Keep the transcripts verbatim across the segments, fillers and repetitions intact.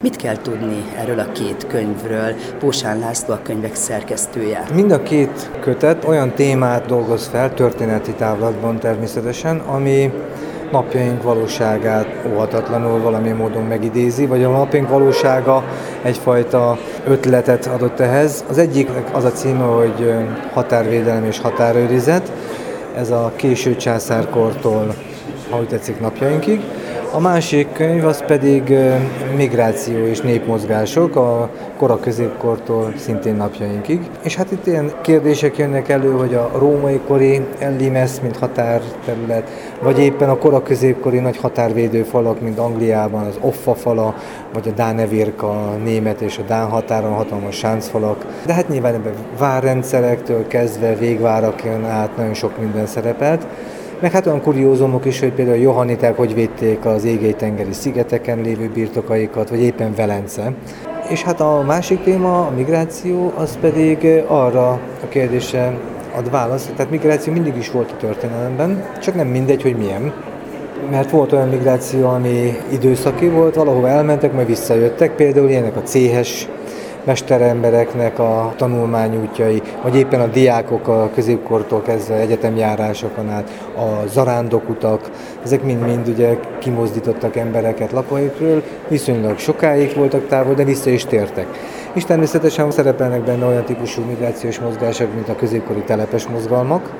Mit kell tudni erről a két könyvről? Pósán László a könyvek szerkesztője. Mind a két kötet olyan témát dolgoz fel, történeti távlatban természetesen, ami napjaink valóságát óhatatlanul valamilyen módon megidézi, vagy a napjaink valósága egyfajta ötletet adott ehhez. Az egyik az a címe, hogy Határvédelem és határőrizet, ez a késő császárkortól, ha úgy tetszik, napjainkig. A másik könyv az pedig Migráció és népmozgások a kora középkortól szintén napjainkig. És hát itt ilyen kérdések jönnek elő, hogy a római kori limes, mint határterület, vagy éppen a kora középkori nagy határvédő falak, mint Angliában az Offa fala, vagy a Danevirk, a német és a dán határon hatalmas sáncfalak. De hát nyilván ebben várrendszerektől kezdve végvárakon át nagyon sok minden szerepelt. Meg hát olyan kuriózumok is, hogy például a johanniták hogy védték az égei-tengeri szigeteken lévő birtokaikat, vagy éppen Velence. És hát a másik téma, a migráció, az pedig arra a kérdésre ad választ. Tehát migráció mindig is volt a történelemben, csak nem mindegy, hogy milyen. Mert volt olyan migráció, ami időszaki volt, valahova elmentek, majd visszajöttek, például ilyenek a céhes mesterembereknek a tanulmányútjai, vagy éppen a diákok a középkortól kezdve egyetemjárásokon át, a zarándokutak, ezek mind-mind ugye kimozdítottak embereket lakóhelyükről, viszonylag sokáig voltak távol, de vissza is tértek. És természetesen szerepelnek benne olyan típusú migrációs mozgások, mint a középkori telepes mozgalmak,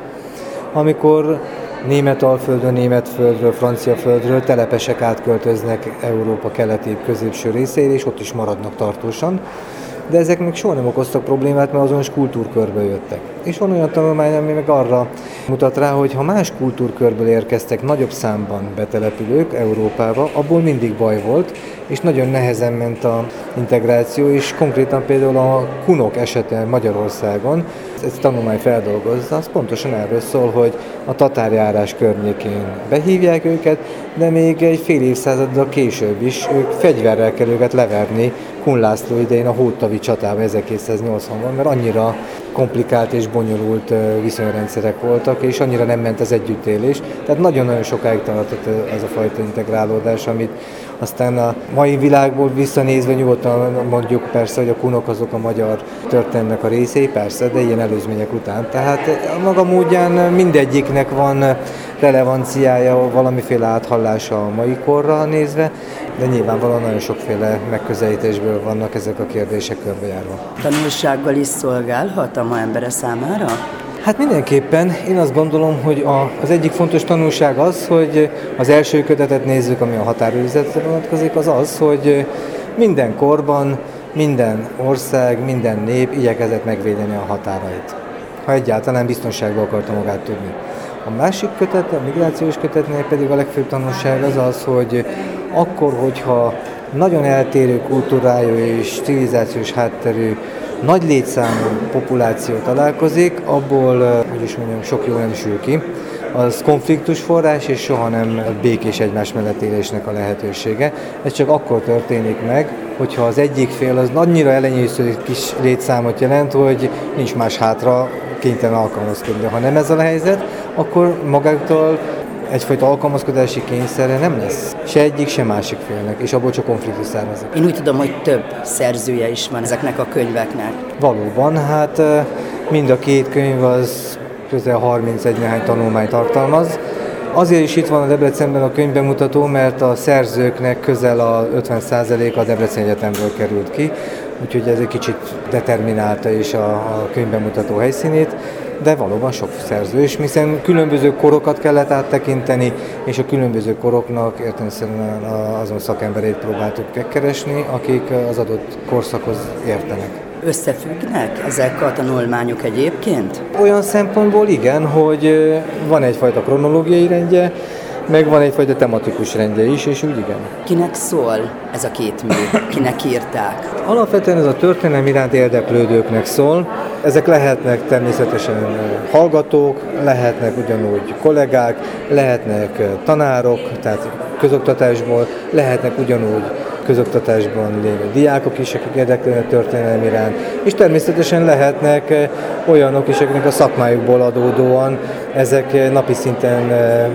amikor Németalföldön, Németföldről, Franciaföldről telepesek átköltöznek Európa keleti középső részére, és ott is maradnak tartósan. De ezek még soha nem okoztak problémát, mert azonos kultúrkörből jöttek. És van olyan tanulmány, ami meg arra mutat rá, hogy ha más kultúrkörből érkeztek nagyobb számban betelepülők Európába, abból mindig baj volt, és nagyon nehezen ment a integráció, és konkrétan például a kunok esete Magyarországon, ez a tanulmány feldolgozza, az pontosan erről szól, hogy a tatárjárás környékén behívják őket, de még egy fél évszázaddal később is ők fegyverrel kell őket leverni Kun László idején a hódtavi csatában ezerkétszáznyolcvanban, mert annyira komplikált és bonyolult viszonyrendszerek voltak, és annyira nem ment az együttélés. Tehát nagyon-nagyon sokáig tartott ez a fajta integrálódás, amit aztán a mai világból visszanézve nyugodtan mondjuk persze, hogy a kunok azok a magyar történelmnek a részei, persze, de ilyen előzmények után. Tehát a maga módján mindegyiknek van relevanciája, valamiféle áthallása a mai korra nézve, de nyilvánvalóan nagyon sokféle megközelítésből vannak ezek a kérdések körbejárva. Tanulsággal is szolgálhat a ma embere számára? Hát mindenképpen. Én azt gondolom, hogy a, az egyik fontos tanulság az, hogy az első kötetet nézzük, ami a határőrizetre vonatkozik, az az, hogy minden korban, minden ország, minden nép igyekezett megvédeni a határait, ha egyáltalán biztonságban akarta magát tudni. A másik kötet, a migrációs kötetnél pedig a legfőbb tanulság az az, hogy akkor, hogyha nagyon eltérő kultúrájú és civilizációs hátterű nagy létszámú populáció találkozik, abból, hogy is mondjam, sok jó nem sül ki. Az konfliktus forrás, és soha nem békés egymás mellett élésnek a lehetősége. Ez csak akkor történik meg, hogyha az egyik fél az annyira elenyésző kis létszámot jelent, hogy nincs más hátra, kénytelen alkalmazkodni. De ha nem ez a helyzet, akkor magától egyfajta alkalmazkodási kényszerre nem lesz se egyik, se másik félnek, és abból csak konfliktus származik. Én úgy tudom, hogy több szerzője is van ezeknek a könyveknek. Valóban, hát mind a két könyv az közel harmincegy néhány tanulmányt tartalmaz. Azért is itt van a Debrecenben a könyvbemutató, mert a szerzőknek közel a ötven százaléka a Debreceni Egyetemről került ki, úgyhogy ez egy kicsit determinálta is a, a könyvbemutató helyszínét, de valóban sok szerző is, hiszen különböző korokat kellett áttekinteni, és a különböző koroknak értelemszerűen azon szakemberét próbáltuk keresni, akik az adott korszakhoz értenek. Összefüggnek ezek a tanulmányok egyébként? Olyan szempontból igen, hogy van egyfajta kronológiai rendje, meg van egyfajta tematikus rendje is, és úgy igen. Kinek szól ez a két mű? Kinek írták? Alapvetően ez a történelem iránt érdeklődőknek szól. Ezek lehetnek természetesen hallgatók, lehetnek ugyanúgy kollégák, lehetnek tanárok, tehát közoktatásból, lehetnek ugyanúgy közoktatásban lévő diákok is, akik érdeklődnek történelem iránt, és természetesen lehetnek olyanok is, akiknek a szakmájukból adódóan ezek napi szinten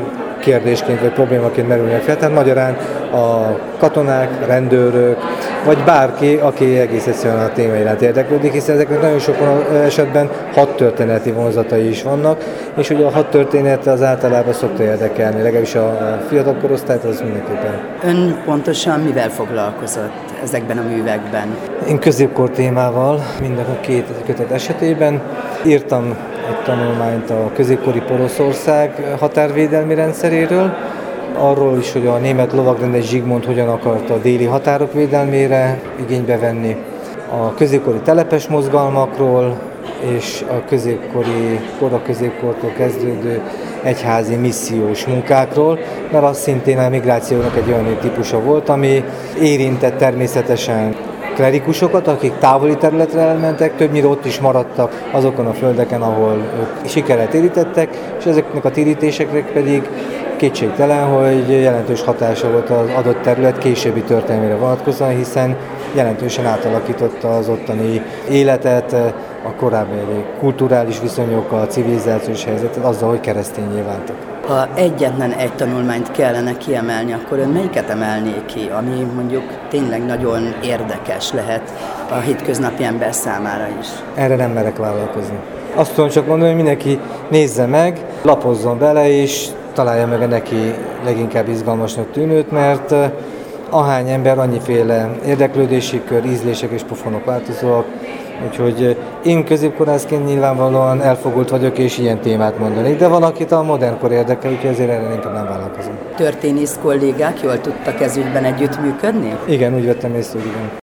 kérdésként vagy problémaként merülnek fel. Tehát magyarán a katonák, rendőrök, vagy bárki, aki egész egyszerűen a téma iránt érdeklődik, hiszen ezeknek nagyon sok esetben hadtörténeti vonzatai is vannak, és ugye a hadtörténet az általában szokta érdekelni, legalábbis a fiatal korosztályt, az mindenképpen. Ön pontosan mivel foglalkozott ezekben a művekben? Én középkor témával, mind a két kötet esetében írtam egy tanulmányt a középkori Poroszország határvédelmi rendszeréről, arról is, hogy a német lovagrendes Zsigmond hogyan akarta a déli határok védelmére igénybe venni, a középkori telepes mozgalmakról, és a középkori, kora középkortól kezdődő egyházi missziós munkákról, mert az szintén a migrációnak egy olyan típusa volt, ami érintett természetesen klerikusokat, akik távoli területre elmentek, többnyire ott is maradtak azokon a földeken, ahol ők sikeret térítettek, és ezeknek a térítésekre pedig kétségtelen, hogy jelentős hatása volt az adott terület későbbi történelmére vonatkozóan, hiszen jelentősen átalakította az ottani életet, a korábbi kulturális viszonyokkal, civilizációs helyzetet azzal, hogy keresztényé váltak. Ha egyetlen egy tanulmányt kellene kiemelni, akkor ön melyiket emelné ki, ami mondjuk tényleg nagyon érdekes lehet a hétköznapi ember számára is? Erre nem merek vállalkozni. Azt tudom csak mondani, hogy mindenki nézze meg, lapozzon bele, és találja meg a neki leginkább izgalmasnak tűnőt, mert ahány ember, annyiféle érdeklődési kör, ízlések és pofonok változóak, úgyhogy én középkorászként nyilvánvalóan elfogult vagyok, és ilyen témát mondani, de valakit a modern kor érdekel, úgyhogy ezért erre inkább nem vállalkozom. Történész kollégák jól tudtak ez ügyben együttműködni? Igen, úgy vettem észre, hogy igen.